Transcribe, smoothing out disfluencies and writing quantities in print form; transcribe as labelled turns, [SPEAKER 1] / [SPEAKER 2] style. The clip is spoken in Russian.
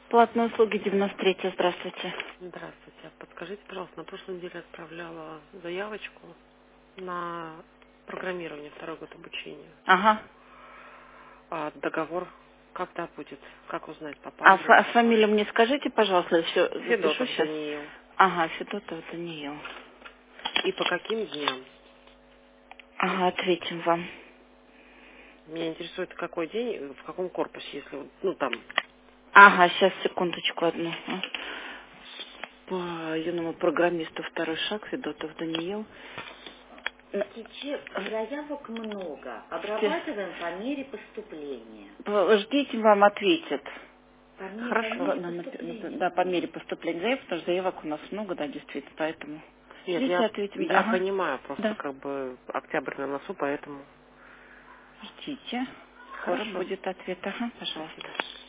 [SPEAKER 1] Платные услуги 93. Здравствуйте.
[SPEAKER 2] Здравствуйте. Подскажите, пожалуйста, на прошлой неделе отправляла заявочку на программирование, второй год обучения.
[SPEAKER 1] Ага.
[SPEAKER 2] А договор когда будет? Как узнать,
[SPEAKER 1] А,
[SPEAKER 2] попали ли?
[SPEAKER 1] фамилию мне скажите, пожалуйста, все запишу
[SPEAKER 2] Федотов
[SPEAKER 1] сейчас.
[SPEAKER 2] Даниил.
[SPEAKER 1] Ага, Федотов Даниил.
[SPEAKER 2] И по каким дням?
[SPEAKER 1] Ага, ответим вам.
[SPEAKER 2] Меня интересует, какой день, в каком корпусе, если, ну, там.
[SPEAKER 1] Ага, сейчас, секундочку одну. По юному программисту второй шаг, Федотов Даниил.
[SPEAKER 3] Сейчас заявок много. Обрабатываем по мере поступления.
[SPEAKER 1] Ждите, вам ответят.
[SPEAKER 3] По
[SPEAKER 2] Хорошо.
[SPEAKER 3] мере поступления.
[SPEAKER 1] Да, по мере поступления заявок, потому что заявок у нас много, да, действительно, поэтому.
[SPEAKER 2] Нет,
[SPEAKER 1] Ждите, ответим. Да,
[SPEAKER 2] я
[SPEAKER 1] ага.
[SPEAKER 2] понимаю, просто
[SPEAKER 1] Да.
[SPEAKER 2] как бы октябрь на носу, поэтому.
[SPEAKER 1] Ждите. Скоро
[SPEAKER 2] Хорошо.
[SPEAKER 1] будет ответ. Ага, пожалуйста.
[SPEAKER 2] Спасибо.